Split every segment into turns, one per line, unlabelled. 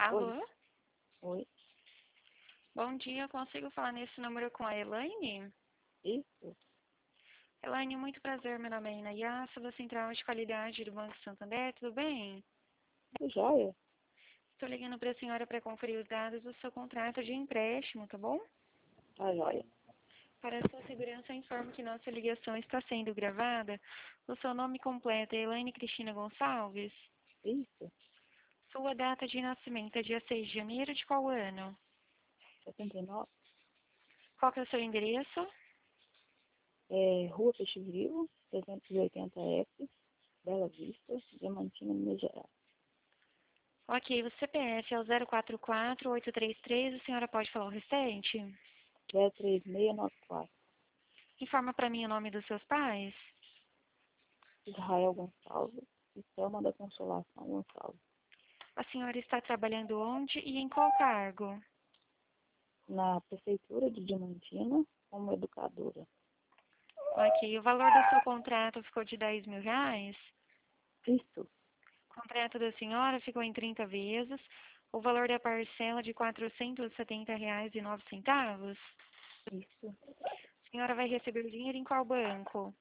Oi,
Alô?
oi,
Bom dia, eu consigo falar nesse número com a Elaine?
isso,
Elaine, muito prazer, meu nome é Inaya, sou da Central de Qualidade do Banco Santander, tudo bem?
tudo jóia?
Estou ligando para a senhora para conferir os dados do seu contrato de empréstimo, tá bom?
Tá jóia.
Para a sua segurança, informo que nossa ligação está sendo gravada. O seu nome completo é Elaine Cristina Gonçalves?
Isso,
Sua data de nascimento é dia 6 de janeiro de qual ano?
79,
Qual que é o seu endereço?
Rua Peixe Vivo, 380F, Bela Vista, Diamantina, Minas Gerais.
Ok, o CPF é o 044833, a senhora pode falar o restante?
03694,
Informa para mim o nome dos seus pais.
Israel Gonçalves e Selma da Consolação Gonçalves.
A senhora está trabalhando onde e em qual cargo?
Na Prefeitura de Diamantina, como educadora.
Ok, o valor do seu contrato ficou de R$ 10.000.
Isso,
O contrato da senhora ficou em 30 vezes. O valor da parcela de R$ 470,09.
isso.
A senhora vai receber o dinheiro em qual banco?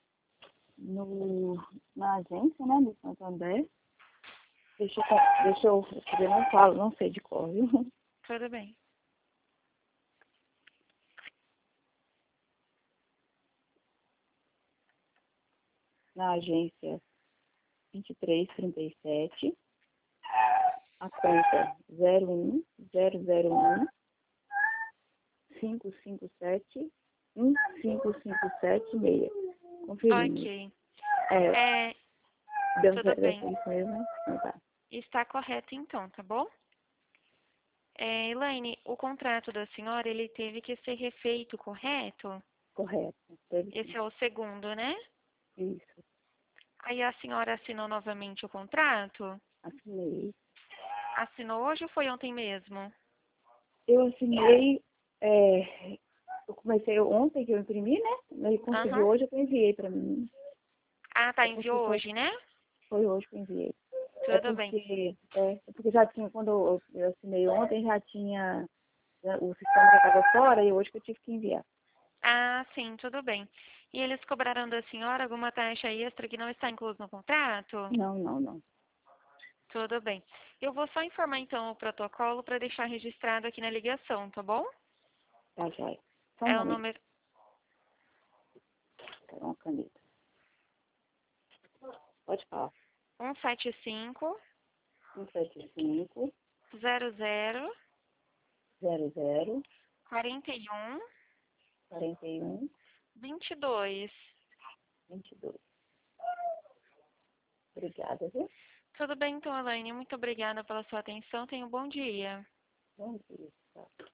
Na agência, né, do Santander. Deixa eu escrever, não falo, não sei de cor, viu?
Tudo bem.
Na agência 2337, a conta 01001 557 15576. Conferindo.
Ok.
É,
É,
deu
tudo
certo
bem.
isso mesmo? Então tá.
Está correto então, tá bom? Elaine, o contrato da senhora, ele teve que ser refeito, correto?
Correto. Teve sim.
Esse é o segundo, né?
Isso.
Aí a senhora assinou novamente o contrato?
Assinei.
Assinou hoje ou foi ontem mesmo?
Eu assinei. Eu comecei ontem que eu imprimi, né? Aí consegui
Aham.
hoje, eu enviei pra mim.
Ah, tá,
É porque
enviou hoje, né?
foi hoje que eu enviei.
Tudo bem.
É porque já tinha, quando eu assinei ontem, já tinha, né, o sistema já estava fora e hoje que eu tive que enviar.
Ah, sim, tudo bem. E eles cobraram da senhora alguma taxa extra que não está incluso no contrato?
Não, não, não.
Tudo bem. Eu vou só informar então o protocolo para deixar registrado aqui na ligação, tá bom?
Tá, joia. Só um
É o
momento,
número
pegar uma caneta. Pode falar.
175
175
00
00
41
41
22.
22. Obrigada, viu?
Tudo bem então, Elaine. Muito obrigada pela sua atenção. Tenha um bom dia.
Bom dia. Tchau.